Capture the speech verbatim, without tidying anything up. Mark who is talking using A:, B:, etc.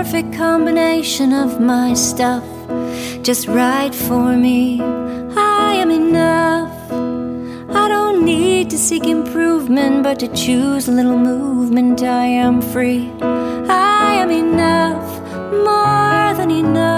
A: perfect combination of my stuff, just right for me. I am enough. I don't need to seek improvement, but to choose a little movement. I am free. I am enough, more than enough.